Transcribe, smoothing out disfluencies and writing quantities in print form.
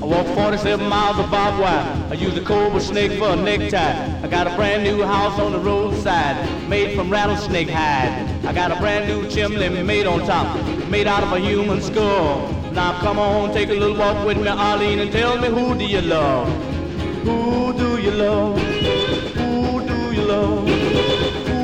walk 47 miles of barbed wire. I use a cobra snake for a necktie. I got a brand new house on the roadside, made from rattlesnake hide. I got a brand new chimney made on top, made out of a human skull. Now come on, take a little walk with me, Arlene, and tell me, who do you love? Who do you love? Who do you love?